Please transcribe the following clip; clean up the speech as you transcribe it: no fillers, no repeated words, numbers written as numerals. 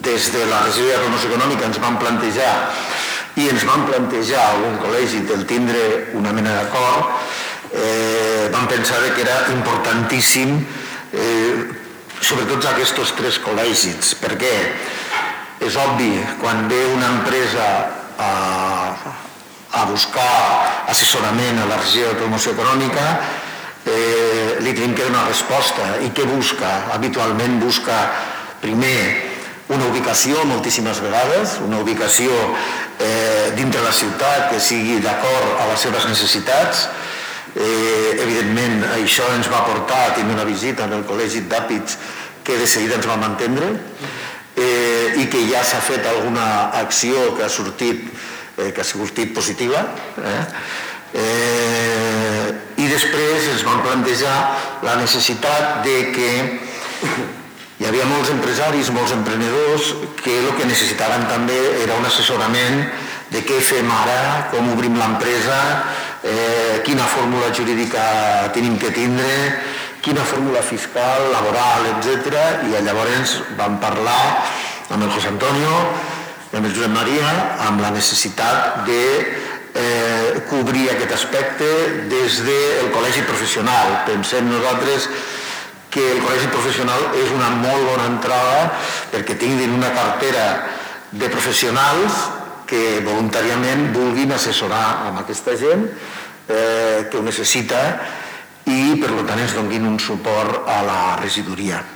des de la regidoria de promoció econòmica ens van plantejar algun col·legi del tindre una mena d'acord, vam pensar que era importantíssim sobretot aquests 3 col·legis. Per què? És obvi, quan ve una empresa a buscar assessorament a la regió de promoció econòmica, li tenim que donar resposta. I què busca? Habitualment busca, primer, una ubicació moltíssimes vegades, una ubicació dintre la ciutat que sigui d'acord a les seves necessitats. Evidentment, això ens va portar a tenir una visita en el Col·legi d'Àpits que de seguida ens vam entendre i que ja s'ha fet alguna acció que ha sortit positiva. I després ens vam plantejar la necessitat de que hi havia molts empresaris, molts emprenedors que el que necessitaven també era un assessorament de què fem ara, com obrim l'empresa, quina fórmula jurídica tenim que tindre, quina fórmula fiscal, laboral, etc. I llavors vam parlar amb el José Antonio i amb el Josep Maria amb la necessitat de cobrir aquest aspecte des del col·legi professional. Pensem nosaltres que el col·legi professional és una molt bona entrada perquè tinguin una cartera de professionals que voluntàriament vulguin assessorar amb aquesta gent que ho necessita i per tant ens donin un suport a la regidoria.